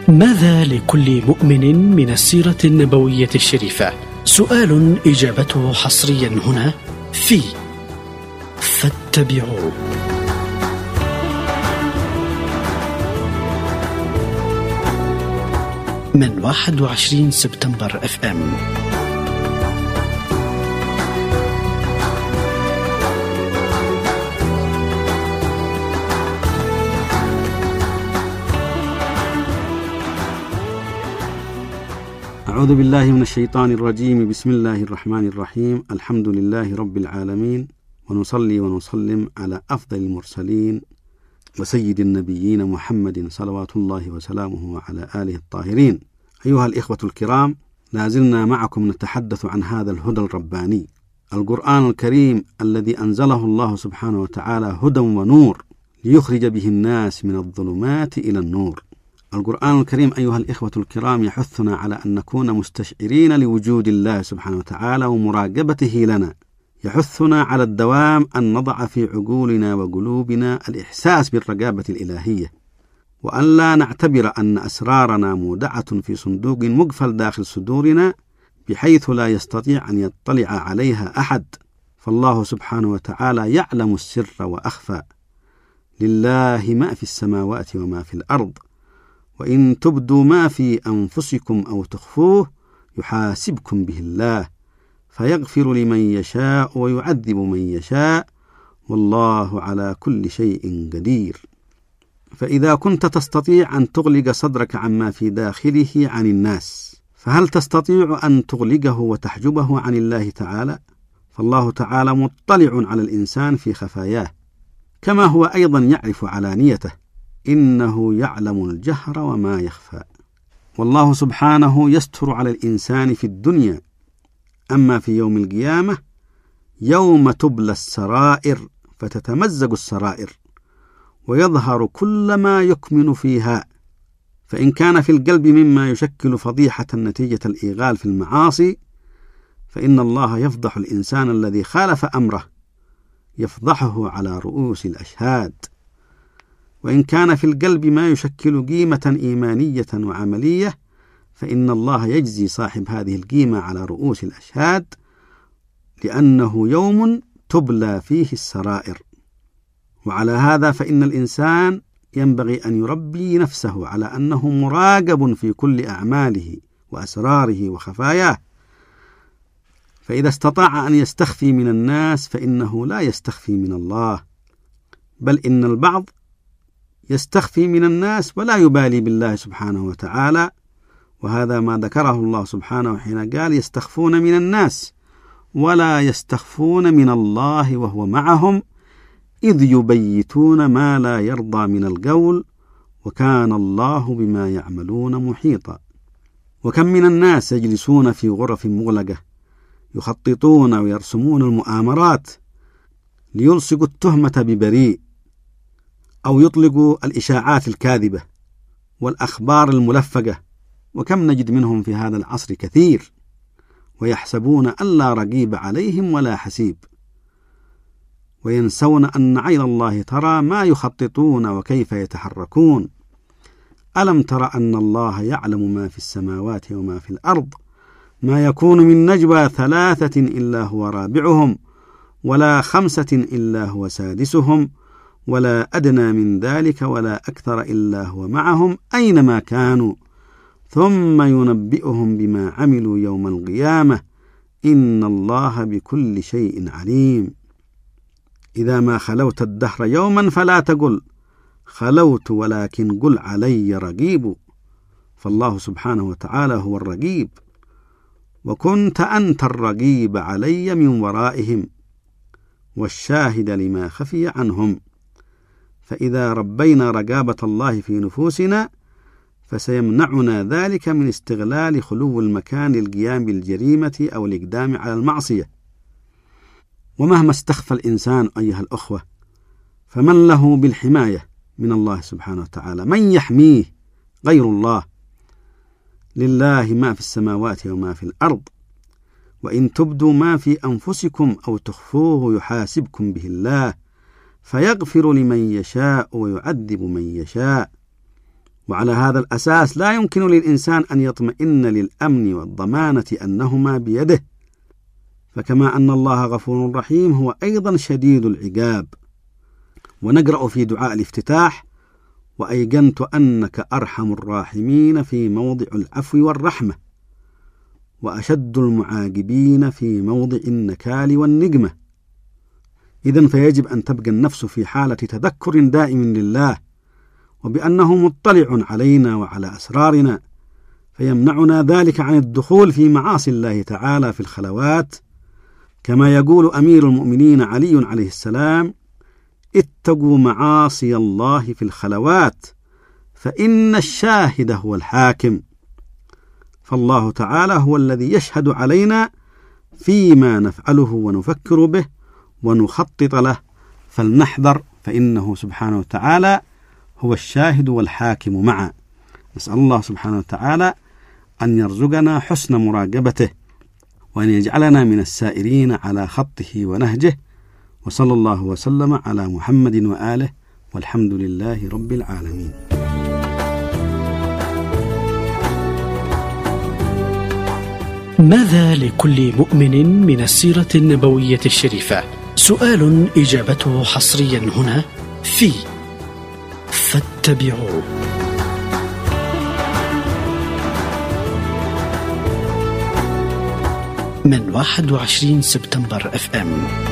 ماذا لكل مؤمن من السيرة النبوية الشريفة؟ سؤال إجابته حصريا هنا في فاتبعوه. من 21 سبتمبر FM. أعوذ بالله من الشيطان الرجيم. بسم الله الرحمن الرحيم. الحمد لله رب العالمين، ونصلي ونسلم على أفضل المرسلين وسيد النبيين محمد صلوات الله وسلامه وعلى آله الطاهرين. أيها الإخوة الكرام، لازلنا معكم نتحدث عن هذا الهدى الرباني، القرآن الكريم الذي أنزله الله سبحانه وتعالى هدى ونور ليخرج به الناس من الظلمات إلى النور. القرآن الكريم أيها الإخوة الكرام يحثنا على أن نكون مستشعرين لوجود الله سبحانه وتعالى ومراقبته لنا، يحثنا على الدوام أن نضع في عقولنا وقلوبنا الإحساس بالرقابة الإلهية، وأن لا نعتبر أن أسرارنا مودعة في صندوق مقفل داخل صدورنا بحيث لا يستطيع أن يطلع عليها أحد، فالله سبحانه وتعالى يعلم السر وأخفى. لله ما في السماوات وما في الأرض، وإن تبدوا ما في أنفسكم أو تخفوه يحاسبكم به الله، فيغفر لمن يشاء ويعذب من يشاء، والله على كل شيء قدير. فإذا كنت تستطيع أن تغلق صدرك عما في داخله عن الناس، فهل تستطيع أن تغلقه وتحجبه عن الله تعالى؟ فالله تعالى مطلع على الإنسان في خفاياه، كما هو أيضا يعرف علانيته، إنه يعلم الجهر وما يخفى. والله سبحانه يستر على الإنسان في الدنيا، أما في يوم القيامة يوم تبلى السرائر فتتمزق السرائر ويظهر كل ما يكمن فيها، فإن كان في القلب مما يشكل فضيحة نتيجة الإيغال في المعاصي، فإن الله يفضح الإنسان الذي خالف أمره، يفضحه على رؤوس الأشهاد. وإن كان في القلب ما يشكل قيمة إيمانية وعملية، فإن الله يجزي صاحب هذه القيمة على رؤوس الأشهاد، لأنه يوم تبلى فيه السرائر. وعلى هذا فإن الإنسان ينبغي أن يربي نفسه على أنه مراقب في كل أعماله وأسراره وخفاياه، فإذا استطاع أن يستخفي من الناس فإنه لا يستخفي من الله، بل إن البعض يستخفي من الناس ولا يبالي بالله سبحانه وتعالى، وهذا ما ذكره الله سبحانه حين قال يستخفون من الناس ولا يستخفون من الله وهو معهم إذ يبيتون ما لا يرضى من القول وكان الله بما يعملون محيطا. وكم من الناس يجلسون في غرف مغلقة يخططون ويرسمون المؤامرات ليلصقوا التهمة ببريء، أو يطلقوا الإشاعات الكاذبة والأخبار الملفقة، وكم نجد منهم في هذا العصر كثير، ويحسبون أن لا رقيب عليهم ولا حسيب، وينسون أن عين الله ترى ما يخططون وكيف يتحركون. ألم تر أن الله يعلم ما في السماوات وما في الأرض، ما يكون من نجوى 3 إلا هو رابعهم، ولا 5 إلا هو سادسهم، ولا أدنى من ذلك ولا أكثر إلا هو معهم أينما كانوا، ثم ينبئهم بما عملوا يوم القيامة، إن الله بكل شيء عليم. إذا ما خلوت الدهر يوما فلا تقل خلوت، ولكن قل علي رقيب، فالله سبحانه وتعالى هو الرقيب، وكنت أنت الرقيب علي من ورائهم والشاهد لما خفي عنهم. فإذا ربينا رقابة الله في نفوسنا فسيمنعنا ذلك من استغلال خلو المكان للقيام بالجريمة أو الإقدام على المعصية. ومهما استخفى الإنسان أيها الأخوة، فمن له بالحماية من الله سبحانه وتعالى؟ من يحميه غير الله؟ لله ما في السماوات وما في الأرض، وإن تبدوا ما في أنفسكم أو تخفوه يحاسبكم به الله، فيغفر لمن يشاء ويعذب من يشاء، وعلى هذا الأساس لا يمكن للإنسان أن يطمئن للأمن والضمانة أنهما بيده، فكما أن الله غفور رحيم هو أيضا شديد العقاب. ونقرأ في دعاء الافتتاح: وأيقنت أنك أرحم الراحمين في موضع العفو والرحمة، وأشد المعاقبين في موضع النكال والنقمة. إذن فيجب أن تبقى النفس في حالة تذكر دائم لله، وبأنه مطلع علينا وعلى أسرارنا، فيمنعنا ذلك عن الدخول في معاصي الله تعالى في الخلوات، كما يقول أمير المؤمنين علي عليه السلام: اتقوا معاصي الله في الخلوات فإن الشاهد هو الحاكم. فالله تعالى هو الذي يشهد علينا فيما نفعله ونفكر به ونخطط له، فلنحذر، فإنه سبحانه وتعالى هو الشاهد والحاكم معا. نسأل الله سبحانه وتعالى أن يرزقنا حسن مراقبته، وأن يجعلنا من السائرين على خطه ونهجه، وصلى الله وسلم على محمد وآله، والحمد لله رب العالمين. ماذا لكل مؤمن من السيرة النبوية الشريفة؟ سؤال إجابته حصريا هنا في فاتبعوه. من 21 سبتمبر FM.